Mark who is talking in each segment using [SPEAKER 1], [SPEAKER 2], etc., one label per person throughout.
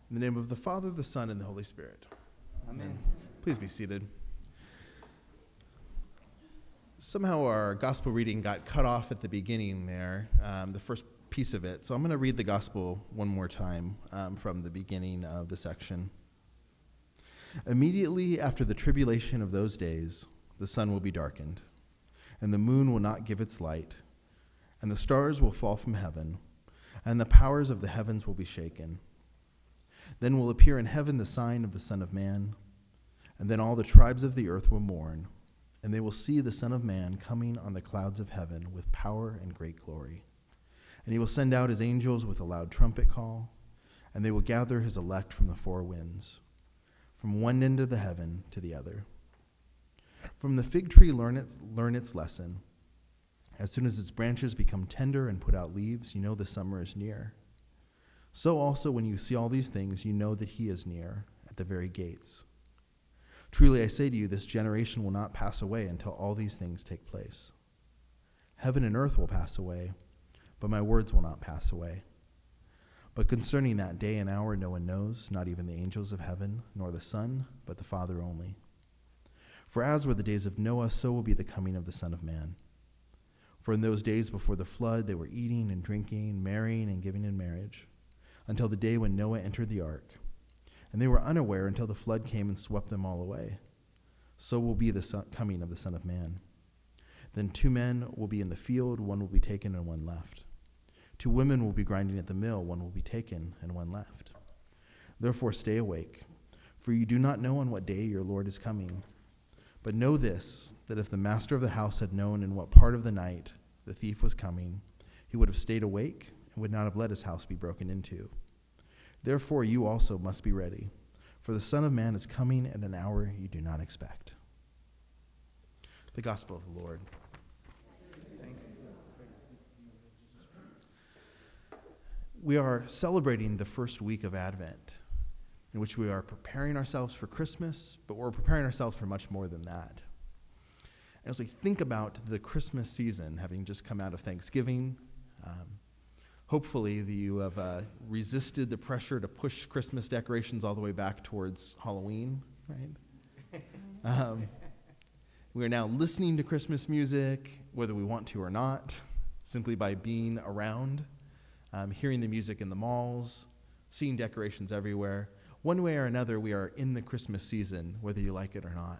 [SPEAKER 1] In the name of the Father, the Son, and the Holy Spirit.
[SPEAKER 2] Amen.
[SPEAKER 1] Please be seated. Somehow our gospel reading got cut off at the beginning there, the first piece of it. So I'm going to read the gospel one more time from the beginning of the section. Immediately after the tribulation of those days, the sun will be darkened, and the moon will not give its light, and the stars will fall from heaven, and the powers of the heavens will be shaken. Then will appear in heaven the sign of the Son of Man, and then all the tribes of the earth will mourn, and they will see the Son of Man coming on the clouds of heaven with power and great glory. And he will send out his angels with a loud trumpet call, and they will gather his elect from the four winds, from one end of the heaven to the other. From the fig tree learn its lesson. As soon as its branches become tender and put out leaves, you know the summer is near. So also when you see all these things, you know that he is near, at the very gates. Truly I say to you, this generation will not pass away until all these things take place. Heaven and earth will pass away, but my words will not pass away. But concerning that day and hour no one knows, not even the angels of heaven, nor the Son, but the Father only. For as were the days of Noah, so will be the coming of the Son of Man. For in those days before the flood they were eating and drinking, marrying and giving in marriage, until the day when Noah entered the ark. And they were unaware until the flood came and swept them all away. So will be the coming of the Son of Man. Then 2 men will be in the field, one will be taken and one left. 2 women will be grinding at the mill, one will be taken and one left. Therefore stay awake, for you do not know on what day your Lord is coming. But know this, that if the master of the house had known in what part of the night the thief was coming, he would have stayed awake and would not have let his house be broken into. Therefore you also must be ready, for the Son of Man is coming at an hour you do not expect. The Gospel of the Lord. We are celebrating the first week of Advent, in which we are preparing ourselves for Christmas, but we're preparing ourselves for much more than that. And as we think about the Christmas season, having just come out of Thanksgiving, hopefully you have resisted the pressure to push Christmas decorations all the way back towards Halloween, right? We are now listening to Christmas music, whether we want to or not, simply by being around, hearing the music in the malls, seeing decorations everywhere. One way or another, we are in the Christmas season, whether you like it or not.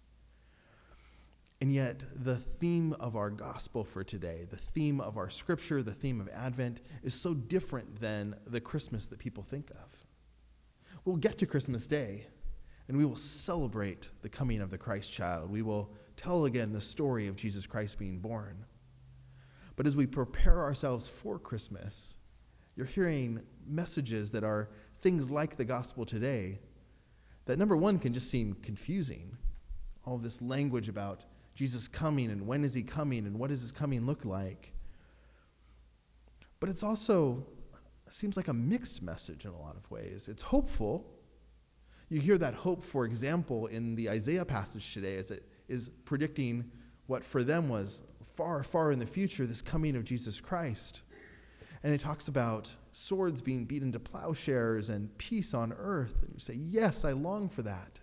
[SPEAKER 1] And yet, the theme of our gospel for today, the theme of our scripture, the theme of Advent, is so different than the Christmas that people think of. We'll get to Christmas Day, and we will celebrate the coming of the Christ child. We will tell again the story of Jesus Christ being born. But as we prepare ourselves for Christmas, you're hearing messages that are things like the gospel today that, number one, can just seem confusing. All of this language about Jesus coming and when is he coming and what does his coming look like. But it's also seems like a mixed message in a lot of ways. It's hopeful. You hear that hope, for example, in the Isaiah passage today as it is predicting what for them was far, far in the future, this coming of Jesus Christ. And it talks about swords being beat into plowshares and peace on earth. And you say, yes, I long for that.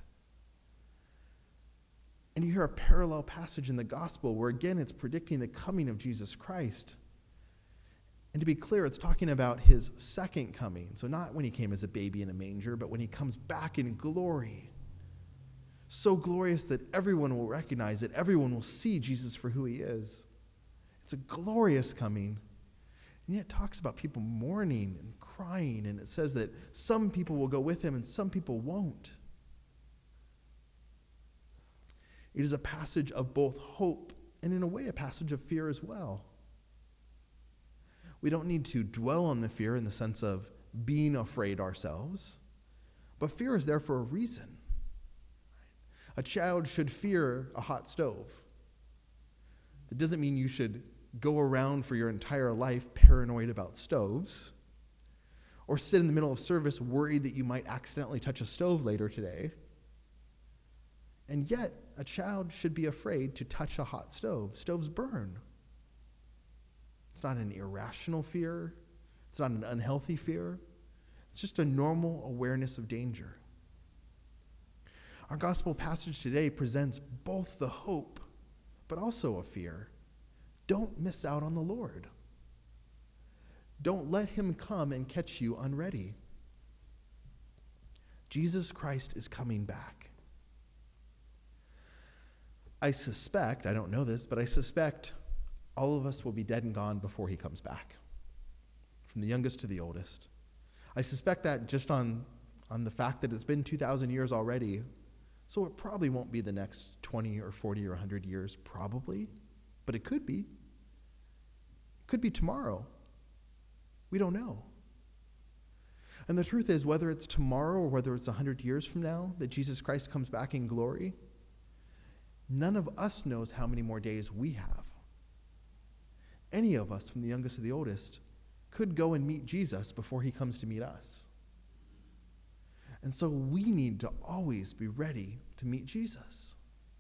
[SPEAKER 1] And you hear a parallel passage in the gospel where, again, it's predicting the coming of Jesus Christ. And to be clear, it's talking about his second coming. So not when he came as a baby in a manger, but when he comes back in glory. So glorious that everyone will recognize it. Everyone will see Jesus for who he is. It's a glorious coming. And yet it talks about people mourning and crying. And it says that some people will go with him and some people won't. It is a passage of both hope and, in a way, a passage of fear as well. We don't need to dwell on the fear in the sense of being afraid ourselves, but fear is there for a reason. A child should fear a hot stove. That doesn't mean you should go around for your entire life paranoid about stoves, or sit in the middle of service worried that you might accidentally touch a stove later today. And yet, a child should be afraid to touch a hot stove. Stoves burn. It's not an irrational fear. It's not an unhealthy fear. It's just a normal awareness of danger. Our gospel passage today presents both the hope, but also a fear. Don't miss out on the Lord. Don't let him come and catch you unready. Jesus Christ is coming back. I suspect, I don't know this, but I suspect all of us will be dead and gone before he comes back, from the youngest to the oldest. I suspect that just on the fact that it's been 2,000 years already, so it probably won't be the next 20 or 40 or 100 years, probably, but it could be. It could be tomorrow. We don't know. And the truth is, whether it's tomorrow or whether it's 100 years from now that Jesus Christ comes back in glory, none of us knows how many more days we have. Any of us, from the youngest to the oldest, could go and meet Jesus before he comes to meet us. And so we need to always be ready to meet Jesus.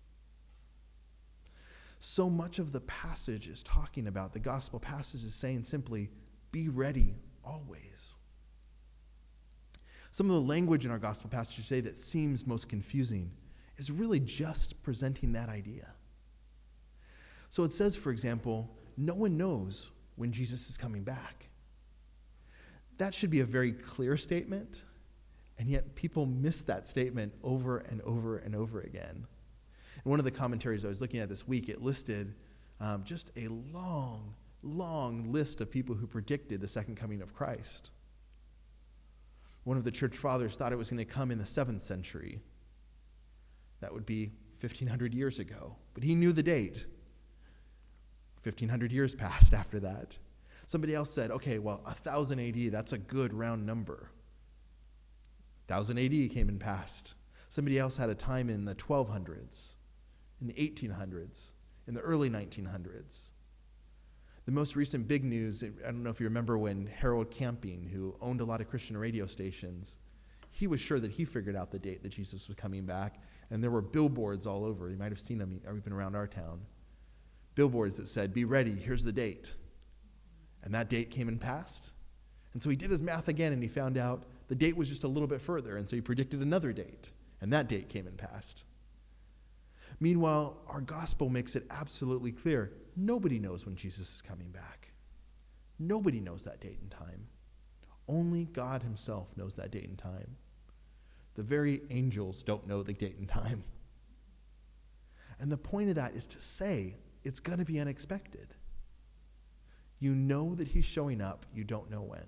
[SPEAKER 1] So much of the passage is talking about, the gospel passage is saying simply, be ready always. Some of the language in our gospel passage today that seems most confusing is really just presenting that idea. So it says, for example, no one knows when Jesus is coming back. That should be a very clear statement, and yet people miss that statement over and over and over again. In one of the commentaries I was looking at this week, it listed just a long list of people who predicted the second coming of Christ. One of the church fathers thought it was going to come in the 7th century. That would be 1,500 years ago. But he knew the date. 1,500 years passed after that. Somebody else said, okay, well, 1000 AD, that's a good round number. 1000 AD came and passed. Somebody else had a time in the 1200s, in the 1800s, in the early 1900s. The most recent big news, I don't know if you remember when Harold Camping, who owned a lot of Christian radio stations, he was sure that he figured out the date that Jesus was coming back, and there were billboards all over. You might have seen them even around our town. Billboards that said, be ready, here's the date. And that date came and passed. And so he did his math again, and he found out the date was just a little bit further, and so he predicted another date, and that date came and passed. Meanwhile, our gospel makes it absolutely clear, nobody knows when Jesus is coming back. Nobody knows that date and time. Only God himself knows that date and time. The very angels don't know the date and time. And the point of that is to say it's going to be unexpected. You know that he's showing up, you don't know when.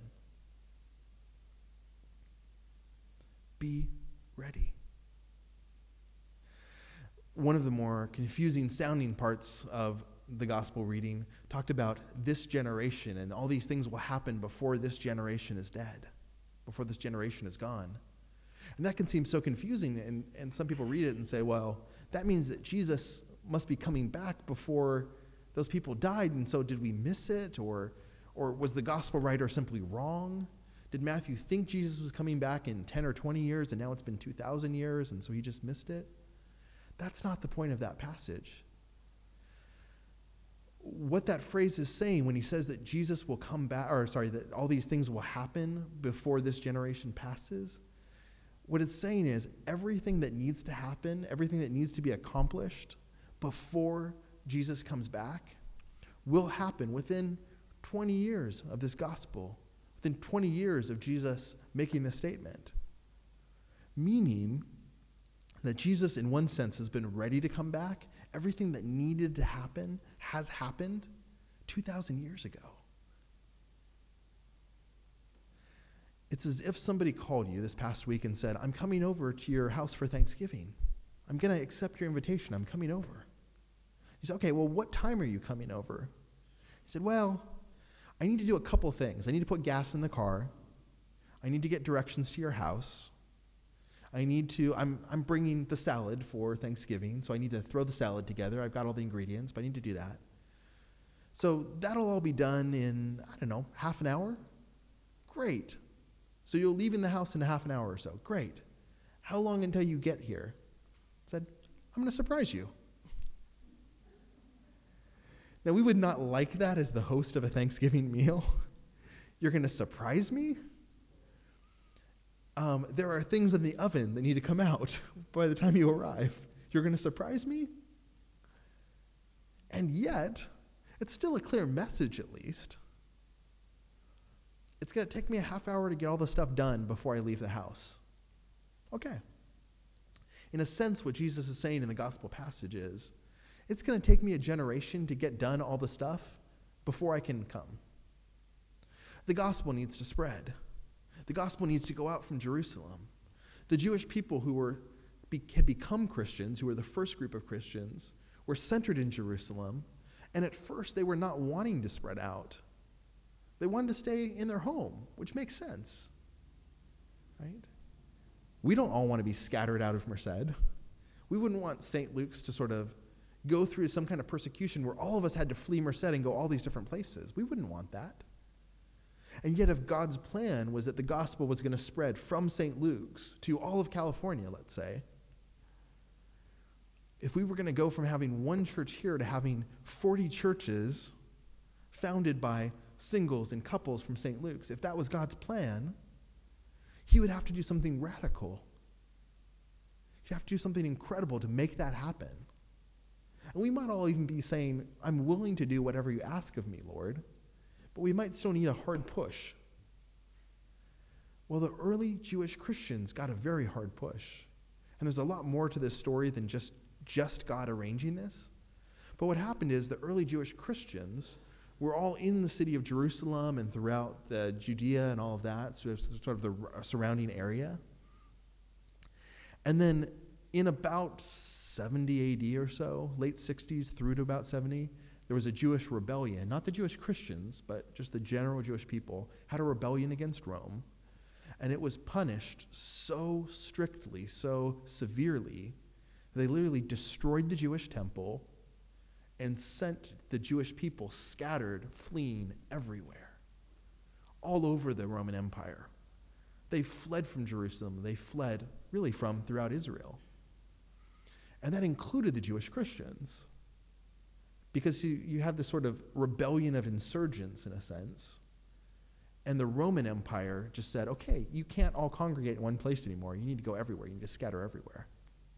[SPEAKER 1] Be ready. One of the more confusing sounding parts of the gospel reading talked about this generation, and all these things will happen before this generation is dead, before this generation is gone. And that can seem so confusing, and some people read it and say, well, that means that Jesus must be coming back before those people died, and so did we miss it? Or was the gospel writer simply wrong? Did Matthew think Jesus was coming back in 10 or 20 years, and now it's been 2,000 years, and so he just missed it? That's not the point of that passage. What that phrase is saying when he says that Jesus will come back, that all these things will happen before this generation passes, what it's saying is everything that needs to happen, everything that needs to be accomplished before Jesus comes back will happen within 20 years of this gospel, within 20 years of Jesus making this statement. Meaning that Jesus, in one sense, has been ready to come back. Everything that needed to happen has happened 2,000 years ago. It's as if somebody called you this past week and said, I'm coming over to your house for Thanksgiving. I'm going to accept your invitation. I'm coming over. You said, okay, well, what time are you coming over? He said, well, I need to do a couple things. I need to put gas in the car. I need to get directions to your house. I'm bringing the salad for Thanksgiving, so I need to throw the salad together. I've got all the ingredients, but I need to do that. So that'll all be done in, half an hour? Great. So you'll leave in the house in a half an hour or so. Great. How long until you get here? I said, I'm going to surprise you. Now, we would not like that as the host of a Thanksgiving meal. You're going to surprise me? There are things in the oven that need to come out by the time you arrive. You're going to surprise me? And yet, it's still a clear message at least. It's going to take me a half hour to get all the stuff done before I leave the house. Okay. In a sense, what Jesus is saying in the gospel passage is, it's going to take me a generation to get done all the stuff before I can come. The gospel needs to spread. The gospel needs to go out from Jerusalem. The Jewish people who had become Christians, who were the first group of Christians, were centered in Jerusalem, and at first they were not wanting to spread out. They wanted to stay in their home, which makes sense, right? We don't all want to be scattered out of Merced. We wouldn't want St. Luke's to sort of go through some kind of persecution where all of us had to flee Merced and go all these different places. We wouldn't want that. And yet if God's plan was that the gospel was going to spread from St. Luke's to all of California, let's say, if we were going to go from having one church here to having 40 churches founded by singles and couples from St. Luke's, if that was God's plan, he would have to do something radical. He'd have to do something incredible to make that happen. And we might all even be saying, I'm willing to do whatever you ask of me, Lord, but we might still need a hard push. Well, the early Jewish Christians got a very hard push. And there's a lot more to this story than just God arranging this. But what happened is the early Jewish Christians were all in the city of Jerusalem and throughout the Judea and all of that, sort of the surrounding area. And then in about 70 AD or so, late 60s through to about 70, there was a Jewish rebellion. Not the Jewish Christians, but just the general Jewish people had a rebellion against Rome. And it was punished so strictly, so severely, they literally destroyed the Jewish temple and sent the Jewish people scattered, fleeing everywhere, all over the Roman Empire. They fled from Jerusalem. They fled really from throughout Israel. And that included the Jewish Christians, because you had this sort of rebellion of insurgents, in a sense. And the Roman Empire just said, okay, you can't all congregate in one place anymore. You need to go everywhere. You need to scatter everywhere.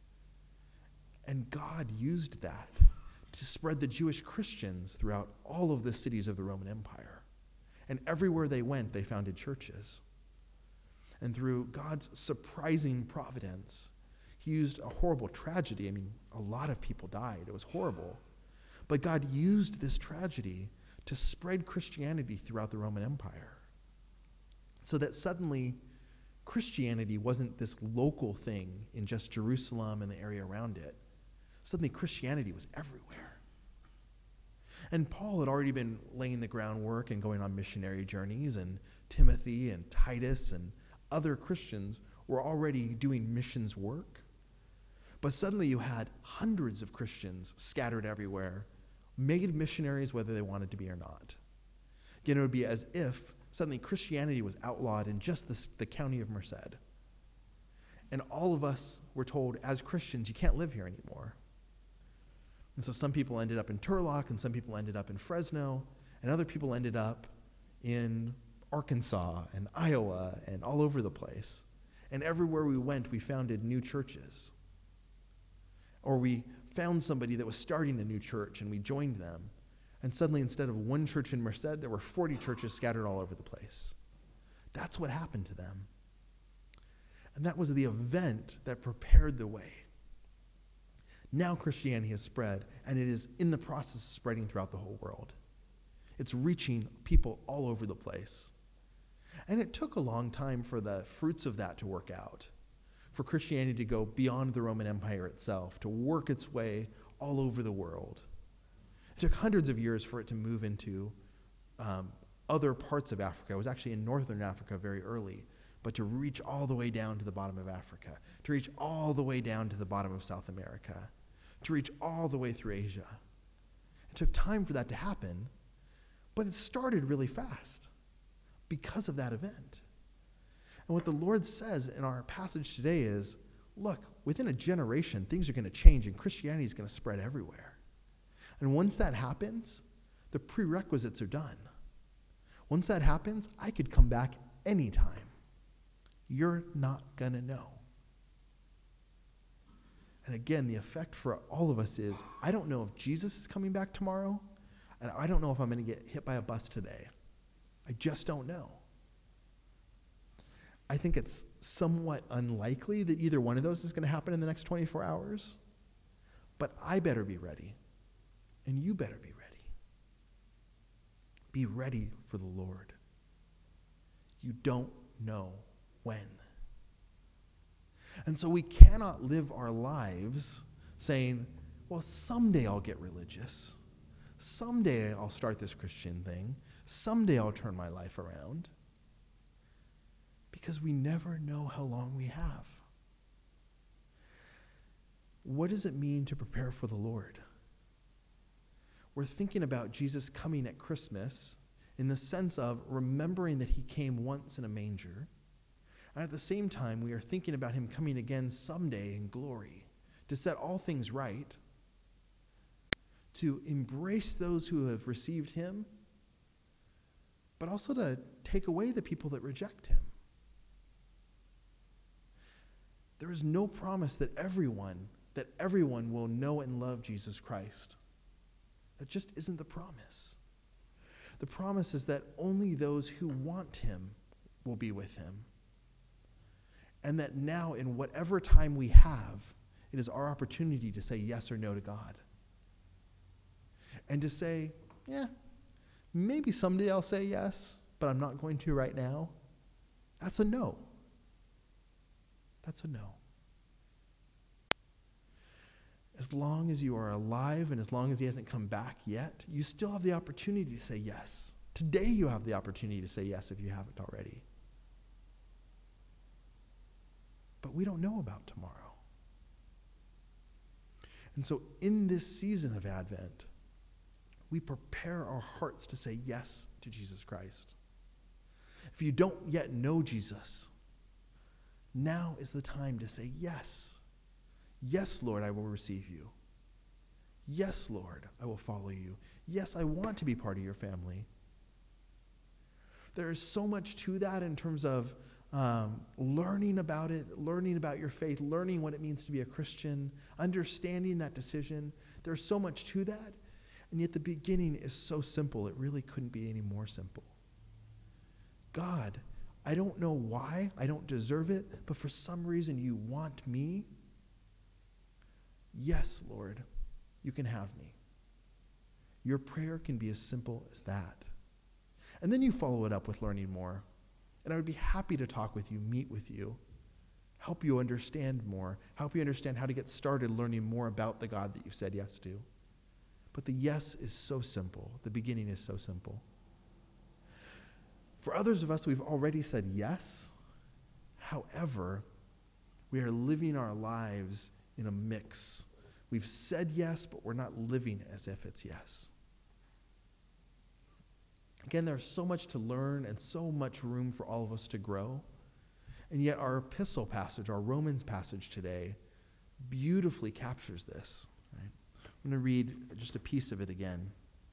[SPEAKER 1] And God used that to spread the Jewish Christians throughout all of the cities of the Roman Empire. And everywhere they went, they founded churches. And through God's surprising providence, he used a horrible tragedy. I mean, a lot of people died. It was horrible. But God used this tragedy to spread Christianity throughout the Roman Empire, so that suddenly Christianity wasn't this local thing in just Jerusalem and the area around it. Suddenly Christianity was everywhere. And Paul had already been laying the groundwork and going on missionary journeys, and Timothy and Titus and other Christians were already doing missions work. But suddenly you had hundreds of Christians scattered everywhere, made missionaries whether they wanted to be or not. Again, it would be as if suddenly Christianity was outlawed in just the county of Merced. And all of us were told, as Christians, you can't live here anymore. And so some people ended up in Turlock, and some people ended up in Fresno, and other people ended up in Arkansas and Iowa and all over the place. And everywhere we went, we founded new churches. Or we found somebody that was starting a new church, and we joined them. And suddenly, instead of one church in Merced, there were 40 churches scattered all over the place. That's what happened to them. And that was the event that prepared the way. Now Christianity has spread, and it is in the process of spreading throughout the whole world. It's reaching people all over the place. And it took a long time for the fruits of that to work out, for Christianity to go beyond the Roman Empire itself, to work its way all over the world. It took hundreds of years for it to move into other parts of Africa. It was actually in northern Africa very early, but to reach all the way down to the bottom of Africa, to reach all the way down to the bottom of South America, to reach all the way through Asia. It took time for that to happen, but it started really fast because of that event. And what the Lord says in our passage today is, look, within a generation, things are going to change and Christianity is going to spread everywhere. And once that happens, the prerequisites are done. Once that happens, I could come back anytime. You're not going to know. And again, the effect for all of us is, I don't know if Jesus is coming back tomorrow, and I don't know if I'm going to get hit by a bus today. I just don't know. I think it's somewhat unlikely that either one of those is going to happen in the next 24 hours. But I better be ready. And you better be ready. Be ready for the Lord. You don't know when. And so we cannot live our lives saying, well, someday I'll get religious. Someday I'll start this Christian thing. Someday I'll turn my life around. Because we never know how long we have. What does it mean to prepare for the Lord? We're thinking about Jesus coming at Christmas in the sense of remembering that he came once in a manger. And at the same time, we are thinking about him coming again someday in glory to set all things right, to embrace those who have received him, but also to take away the people that reject him. There is no promise that everyone will know and love Jesus Christ. That just isn't the promise. The promise is that only those who want him will be with him. And that now, in whatever time we have, it is our opportunity to say yes or no to God. And to say, maybe someday I'll say yes, but I'm not going to right now. That's a no. That's a no. As long as you are alive and as long as he hasn't come back yet, you still have the opportunity to say yes. Today you have the opportunity to say yes if you haven't already. But we don't know about tomorrow. And so in this season of Advent, we prepare our hearts to say yes to Jesus Christ. If you don't yet know Jesus, now is the time to say yes. Yes, Lord, I will receive you. Yes, Lord, I will follow you. Yes, I want to be part of your family. There is so much to that in terms of learning about it, learning about your faith, learning what it means to be a Christian, understanding that decision. There's so much to that, and yet the beginning is so simple. It really couldn't be any more simple. God, I don't know why, I don't deserve it, but for some reason you want me. Yes, Lord, you can have me. Your prayer can be as simple as that. And then you follow it up with learning more. And I would be happy to talk with you, meet with you, help you understand more, help you understand how to get started learning more about the God that you've said yes to. But the yes is so simple. The beginning is so simple. For others of us, we've already said yes. However, we are living our lives in a mix. We've said yes, but we're not living as if it's yes. Again, there's so much to learn and so much room for all of us to grow. And yet our epistle passage, our Romans passage today, beautifully captures this. Right? I'm going to read just a piece of it again.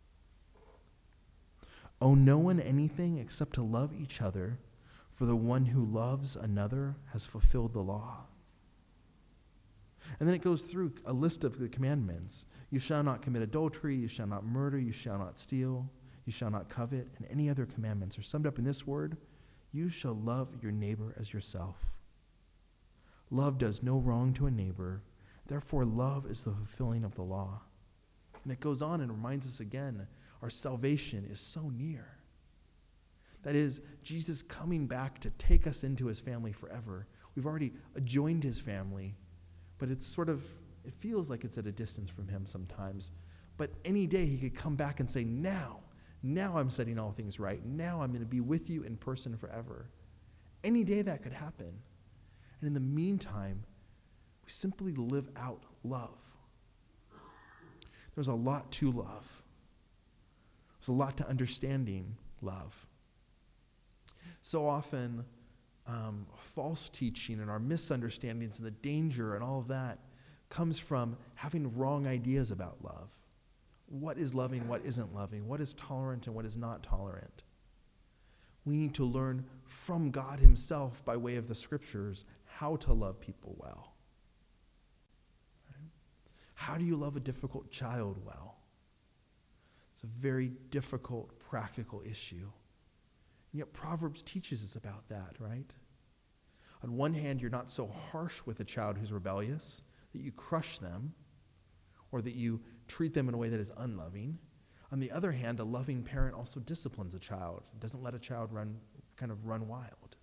[SPEAKER 1] Owe no one anything except to love each other, for the one who loves another has fulfilled the law. And then it goes through a list of the commandments. You shall not commit adultery, you shall not murder, you shall not steal, you shall not covet, and any other commandments are summed up in this word: you shall love your neighbor as yourself. Love does no wrong to a neighbor, therefore love is the fulfilling of the law. And it goes on and reminds us again, our salvation is so near. That is, Jesus coming back to take us into his family forever. We've already joined his family, but it feels like it's at a distance from him sometimes. But any day he could come back and say, now I'm setting all things right. Now I'm going to be with you in person forever. Any day that could happen. And in the meantime, we simply live out love. There's a lot to love. There's a lot to understanding love. So often, false teaching and our misunderstandings and the danger and all of that comes from having wrong ideas about love. What is loving, what isn't loving? What is tolerant and what is not tolerant? We need to learn from God himself by way of the scriptures how to love people well. Right? How do you love a difficult child well? It's a very difficult, practical issue. And yet Proverbs teaches us about that, right? On one hand, you're not so harsh with a child who's rebellious that you crush them or that you treat them in a way that is unloving. On the other hand, a loving parent also disciplines a child, doesn't let a child run wild.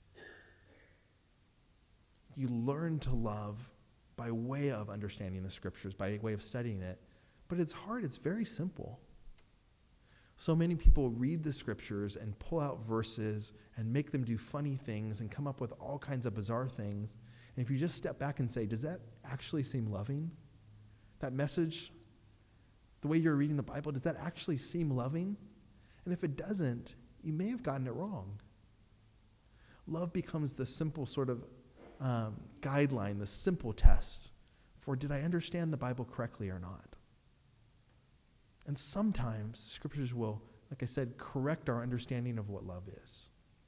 [SPEAKER 1] You learn to love by way of understanding the scriptures, by way of studying it. But it's hard, it's very simple. So many people read the scriptures and pull out verses and make them do funny things and come up with all kinds of bizarre things. And if you just step back and say, does that actually seem loving? That message, the way you're reading the Bible, does that actually seem loving? And if it doesn't, you may have gotten it wrong. Love becomes the simple sort of guideline, the simple test for did I understand the Bible correctly or not? And sometimes scriptures will, like I said, correct our understanding of what love is.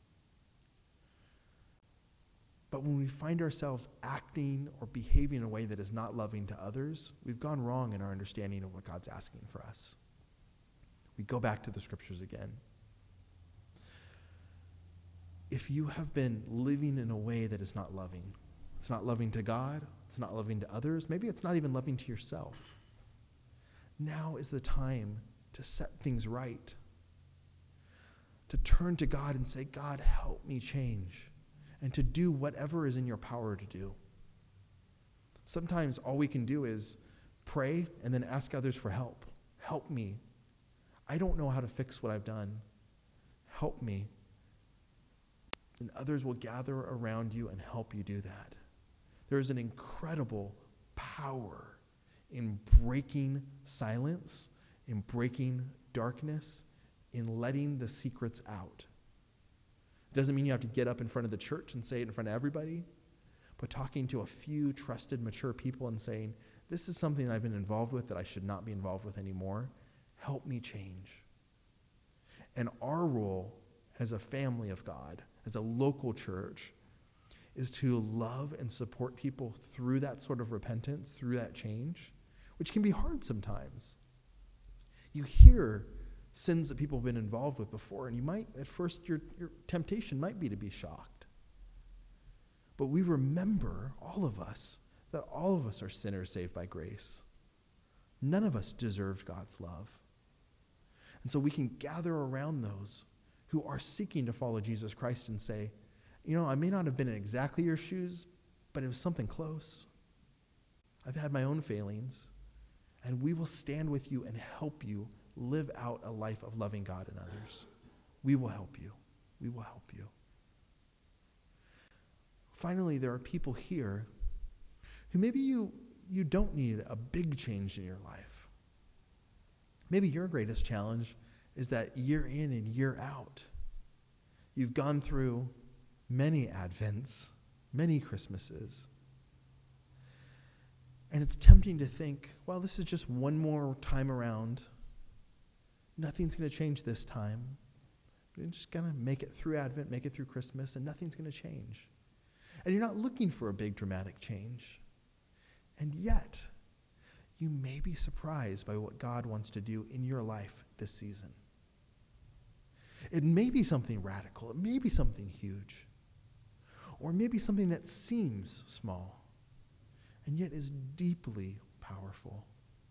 [SPEAKER 1] But when we find ourselves acting or behaving in a way that is not loving to others, we've gone wrong in our understanding of what God's asking for us. We go back to the scriptures again. If you have been living in a way that is not loving, it's not loving to God, it's not loving to others, maybe it's not even loving to yourself, now is the time to set things right, to turn to God and say, God, help me change, and to do whatever is in your power to do. Sometimes all we can do is pray and then ask others for help. Help me. I don't know how to fix what I've done. Help me. And others will gather around you and help you do that. There is an incredible power in breaking silence, in breaking darkness, in letting the secrets out. It doesn't mean you have to get up in front of the church and say it in front of everybody, but talking to a few trusted, mature people and saying, this is something I've been involved with that I should not be involved with anymore. Help me change. And our role as a family of God, as a local church, is to love and support people through that sort of repentance, through that change, which can be hard sometimes. You hear sins that people have been involved with before, and you might, at first, your temptation might be to be shocked. But we remember, all of us, that all of us are sinners saved by grace. None of us deserved God's love. And so we can gather around those who are seeking to follow Jesus Christ and say, you know, I may not have been in exactly your shoes, but it was something close. I've had my own failings, and we will stand with you and help you live out a life of loving God and others. We will help you. We will help you. Finally, there are people here who maybe you don't need a big change in your life. Maybe your greatest challenge is that year in and year out, you've gone through many Advents, many Christmases, and it's tempting to think, well, this is just one more time around. Nothing's going to change this time. We're just going to make it through Advent, make it through Christmas, and nothing's going to change. And you're not looking for a big dramatic change. And yet, you may be surprised by what God wants to do in your life this season. It may be something radical. It may be something huge. Or maybe something that seems small and yet is deeply powerful.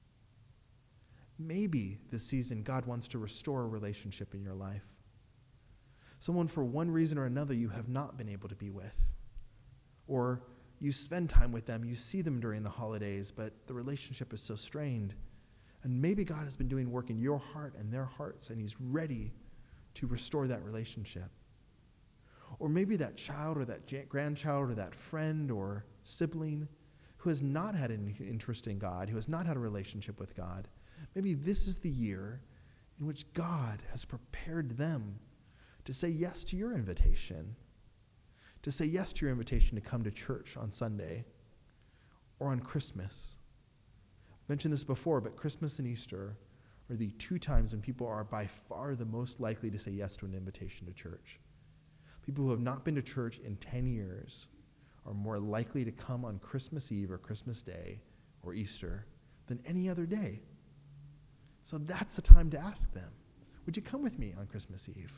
[SPEAKER 1] Maybe this season God wants to restore a relationship in your life. Someone for one reason or another you have not been able to be with. Or you spend time with them, you see them during the holidays, but the relationship is so strained. And maybe God has been doing work in your heart and their hearts, and he's ready to restore that relationship. Or maybe that child or that grandchild or that friend or sibling who has not had an interest in God, who has not had a relationship with God, maybe this is the year in which God has prepared them to say yes to your invitation, to say yes to your invitation to come to church on Sunday or on Christmas. I've mentioned this before, but Christmas and Easter are the 2 times when people are by far the most likely to say yes to an invitation to church. People who have not been to church in 10 years are more likely to come on Christmas Eve or Christmas Day or Easter than any other day. So that's the time to ask them, would you come with me on Christmas Eve?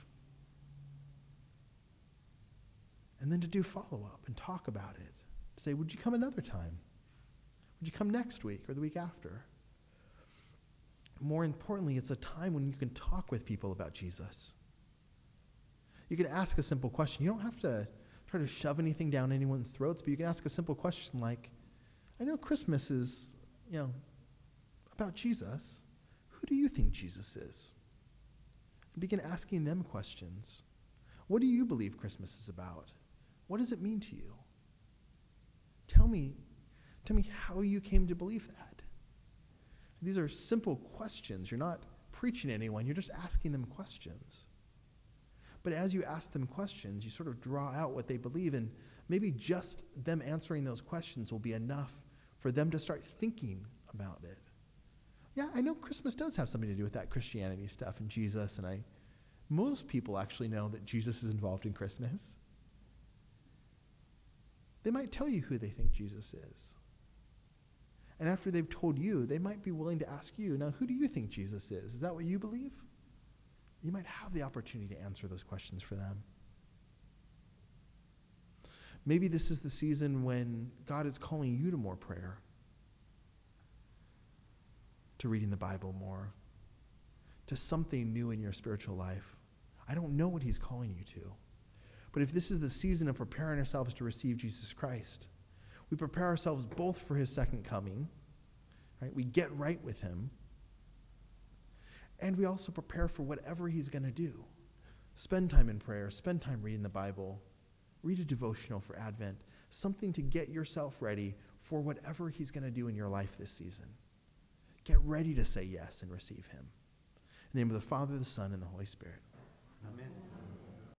[SPEAKER 1] And then to do follow-up and talk about it. To say, would you come another time? Would you come next week or the week after? More importantly, it's a time when you can talk with people about Jesus. You can ask a simple question. You don't have to try to shove anything down anyone's throats, but you can ask a simple question like, I know Christmas is, about Jesus. Who do you think Jesus is? And begin asking them questions. What do you believe Christmas is about? What does it mean to you? Tell me how you came to believe that. These are simple questions. You're not preaching to anyone. You're just asking them questions. But as you ask them questions, you sort of draw out what they believe, and maybe just them answering those questions will be enough for them to start thinking about it. Yeah, I know Christmas does have something to do with that Christianity stuff and Jesus, and most people actually know that Jesus is involved in Christmas. They might tell you who they think Jesus is. And after they've told you, they might be willing to ask you, now, who do you think Jesus is? Is that what you believe? You might have the opportunity to answer those questions for them. Maybe this is the season when God is calling you to more prayer, to reading the Bible more, to something new in your spiritual life. I don't know what he's calling you to. But if this is the season of preparing ourselves to receive Jesus Christ, we prepare ourselves both for his second coming, right? We get right with him, and we also prepare for whatever he's going to do. Spend time in prayer, spend time reading the Bible, read a devotional for Advent, something to get yourself ready for whatever he's going to do in your life this season. Get ready to say yes and receive him. In the name of the Father, the Son, and the Holy Spirit.
[SPEAKER 2] Amen.